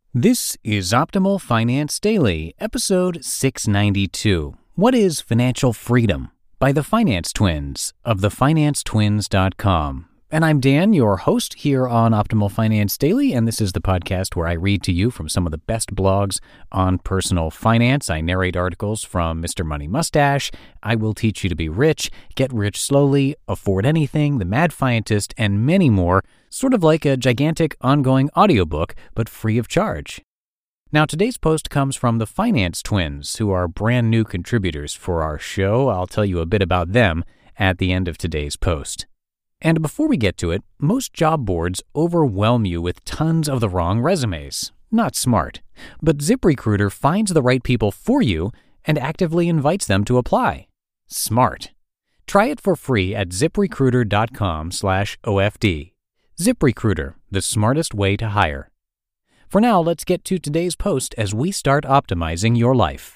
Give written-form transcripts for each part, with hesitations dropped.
This is Optimal Finance Daily, episode 692. What is Financial Freedom? By the Finance Twins of thefinancetwins.com. And I'm Dan, your host here on Optimal Finance Daily, and this is the podcast where I read to you from some of the best blogs on personal finance. I narrate articles from Mr. Money Mustache, I Will Teach You to Be Rich, Get Rich Slowly, Afford Anything, The Mad Fientist, and many more, sort of like a gigantic ongoing audiobook, but free of charge. Now, today's post comes from the Finance Twins, who are brand new contributors for our show. I'll tell you a bit about them at the end of today's post. And before we get to it, most job boards overwhelm you with tons of the wrong resumes. Not smart. But ZipRecruiter finds the right people for you and actively invites them to apply. Smart. Try it for free at ziprecruiter.com/OFD. ZipRecruiter, the smartest way to hire. For now, let's get to today's post as we start optimizing your life.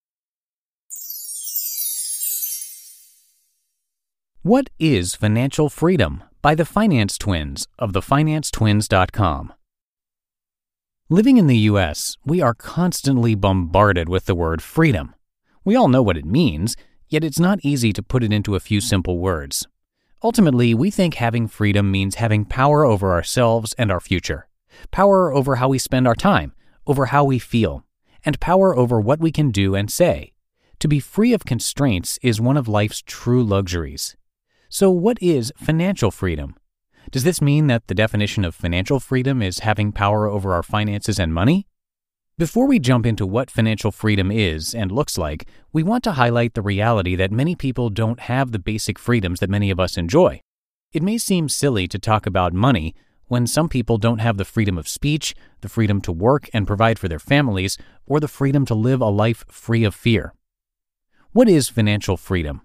What is Financial Freedom? By the Finance Twins of thefinancetwins.com. Living in the U.S., we are constantly bombarded with the word freedom. We all know what it means, yet it's not easy to put it into a few simple words. Ultimately, we think having freedom means having power over ourselves and our future, power over how we spend our time, over how we feel, and power over what we can do and say. To be free of constraints is one of life's true luxuries. So what is financial freedom? Does this mean that the definition of financial freedom is having power over our finances and money? Before we jump into what financial freedom is and looks like, we want to highlight the reality that many people don't have the basic freedoms that many of us enjoy. It may seem silly to talk about money when some people don't have the freedom of speech, the freedom to work and provide for their families, or the freedom to live a life free of fear. What is financial freedom?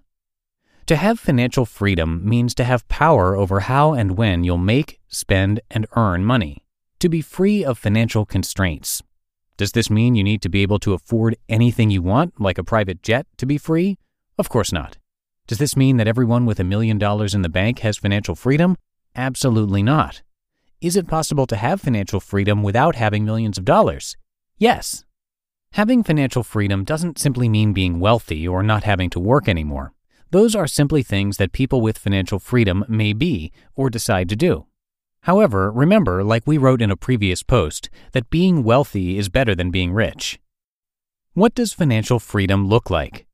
To have financial freedom means to have power over how and when you'll make, spend, and earn money. To be free of financial constraints. Does this mean you need to be able to afford anything you want, like a private jet, to be free? Of course not. Does this mean that everyone with $1 million in the bank has financial freedom? Absolutely not. Is it possible to have financial freedom without having millions of dollars? Yes. Having financial freedom doesn't simply mean being wealthy or not having to work anymore. Those are simply things that people with financial freedom may be or decide to do. However, remember, like we wrote in a previous post, that being wealthy is better than being rich. What does financial freedom look like?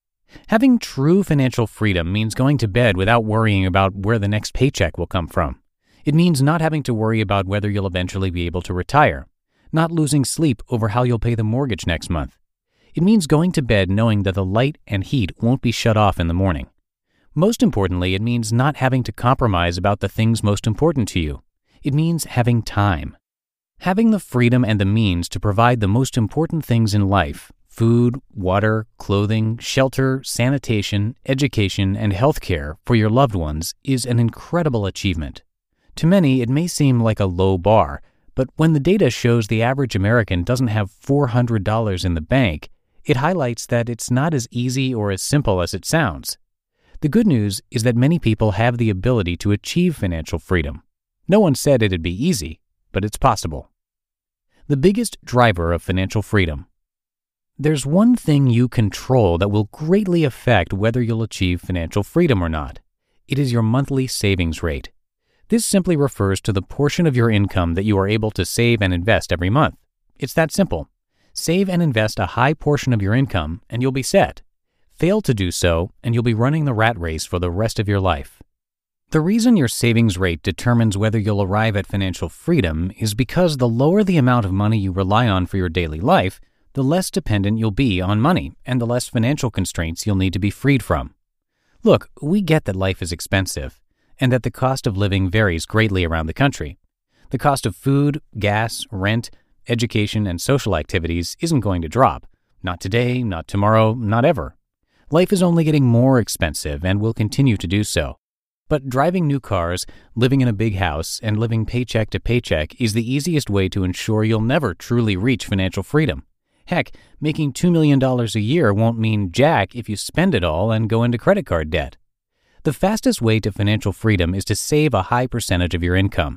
Having true financial freedom means going to bed without worrying about where the next paycheck will come from. It means not having to worry about whether you'll eventually be able to retire, not losing sleep over how you'll pay the mortgage next month. It means going to bed knowing that the light and heat won't be shut off in the morning. Most importantly, it means not having to compromise about the things most important to you. It means having time. Having the freedom and the means to provide the most important things in life, food, water, clothing, shelter, sanitation, education, and healthcare for your loved ones is an incredible achievement. To many, it may seem like a low bar, but when the data shows the average American doesn't have $400 in the bank, it highlights that it's not as easy or as simple as it sounds. The good news is that many people have the ability to achieve financial freedom. No one said it'd be easy, but it's possible. The biggest driver of financial freedom. There's one thing you control that will greatly affect whether you'll achieve financial freedom or not. It is your monthly savings rate. This simply refers to the portion of your income that you are able to save and invest every month. It's that simple. Save and invest a high portion of your income and you'll be set. Fail to do so and you'll be running the rat race for the rest of your life. The reason your savings rate determines whether you'll arrive at financial freedom is because the lower the amount of money you rely on for your daily life, the less dependent you'll be on money and the less financial constraints you'll need to be freed from. Look, we get that life is expensive and that the cost of living varies greatly around the country. The cost of food, gas, rent, education, and social activities isn't going to drop. Not today, not tomorrow, not ever. Life is only getting more expensive and will continue to do so. But driving new cars, living in a big house, and living paycheck to paycheck is the easiest way to ensure you'll never truly reach financial freedom. Heck, making $2 million a year won't mean jack if you spend it all and go into credit card debt. The fastest way to financial freedom is to save a high percentage of your income.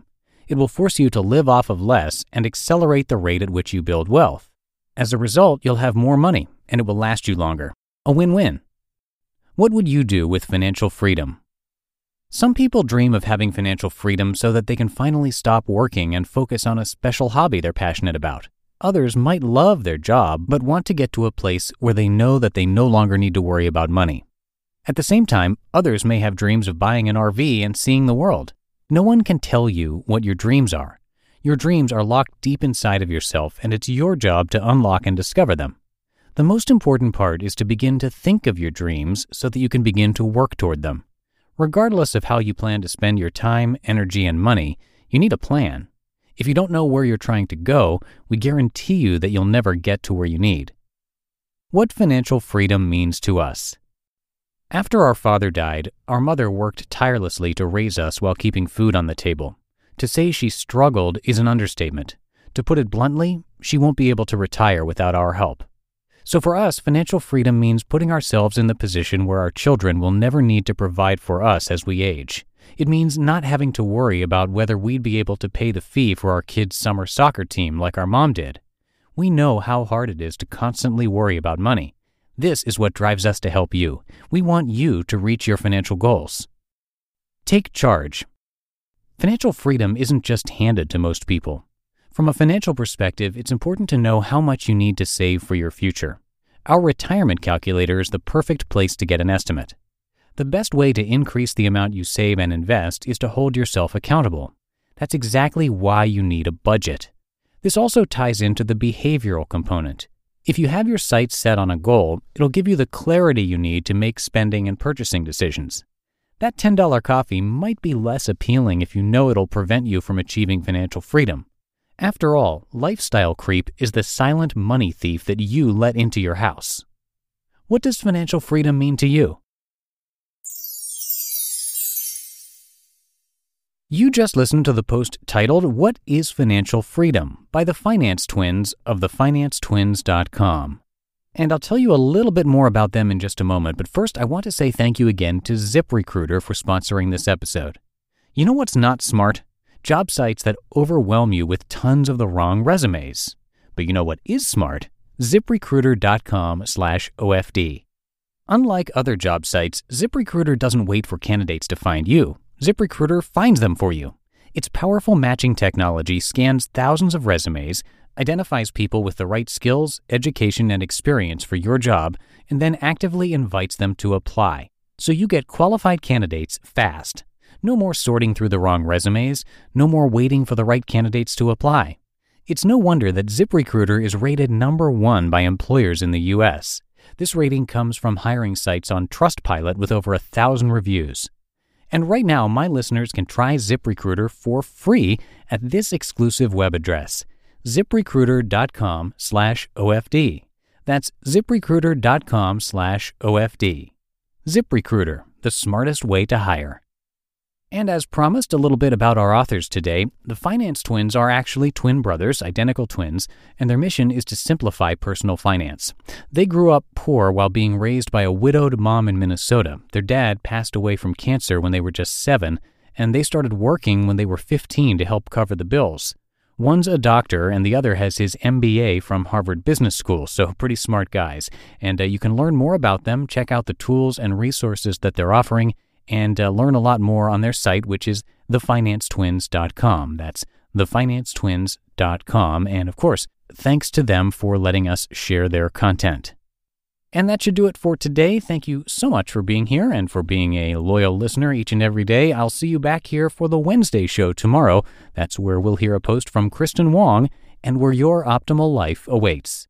It will force you to live off of less and accelerate the rate at which you build wealth. As a result, you'll have more money, and it will last you longer. A win-win. What would you do with financial freedom? Some people dream of having financial freedom so that they can finally stop working and focus on a special hobby they're passionate about. Others might love their job but want to get to a place where they know that they no longer need to worry about money. At the same time, others may have dreams of buying an RV and seeing the world. No one can tell you what your dreams are. Your dreams are locked deep inside of yourself, and it's your job to unlock and discover them. The most important part is to begin to think of your dreams so that you can begin to work toward them. Regardless of how you plan to spend your time, energy, and money, you need a plan. If you don't know where you're trying to go, we guarantee you that you'll never get to where you need. What financial freedom means to us. After our father died, our mother worked tirelessly to raise us while keeping food on the table. To say she struggled is an understatement. To put it bluntly, she won't be able to retire without our help. So for us, financial freedom means putting ourselves in the position where our children will never need to provide for us as we age. It means not having to worry about whether we'd be able to pay the fee for our kids' summer soccer team like our mom did. We know how hard it is to constantly worry about money. This is what drives us to help you. We want you to reach your financial goals. Take charge. Financial freedom isn't just handed to most people. From a financial perspective, it's important to know how much you need to save for your future. Our retirement calculator is the perfect place to get an estimate. The best way to increase the amount you save and invest is to hold yourself accountable. That's exactly why you need a budget. This also ties into the behavioral component. If you have your sights set on a goal, it'll give you the clarity you need to make spending and purchasing decisions. That $10 coffee might be less appealing if you know it'll prevent you from achieving financial freedom. After all, lifestyle creep is the silent money thief that you let into your house. What does financial freedom mean to you? You just listened to the post titled, "What is Financial Freedom?" by the Finance Twins of thefinancetwins.com. And I'll tell you a little bit more about them in just a moment, but first I want to say thank you again to ZipRecruiter for sponsoring this episode. You know what's not smart? Job sites that overwhelm you with tons of the wrong resumes. But you know what is smart? ZipRecruiter.com/OFD. Unlike other job sites, ZipRecruiter doesn't wait for candidates to find you. ZipRecruiter finds them for you. Its powerful matching technology scans thousands of resumes, identifies people with the right skills, education, and experience for your job, and then actively invites them to apply. So you get qualified candidates fast. No more sorting through the wrong resumes, no more waiting for the right candidates to apply. It's no wonder that ZipRecruiter is rated #1 by employers in the U.S. This rating comes from hiring sites on Trustpilot with over 1,000 reviews. And right now, my listeners can try ZipRecruiter for free at this exclusive web address, ZipRecruiter.com/OFD. That's ZipRecruiter.com/OFD. ZipRecruiter, the smartest way to hire. And as promised, a little bit about our authors today. The Finance Twins are actually twin brothers, identical twins, and their mission is to simplify personal finance. They grew up poor while being raised by a widowed mom in Minnesota. Their dad passed away from cancer when they were just 7, and they started working when they were 15 to help cover the bills. One's a doctor, and the other has his MBA from Harvard Business School, so pretty smart guys. And you can learn more about them, check out the tools and resources that they're offering, and learn a lot more on their site, which is thefinancetwins.com. That's thefinancetwins.com. And of course, thanks to them for letting us share their content. And that should do it for today. Thank you so much for being here and for being a loyal listener each and every day. I'll see you back here for the Wednesday show tomorrow. That's where we'll hear a post from Kristen Wong and where your optimal life awaits.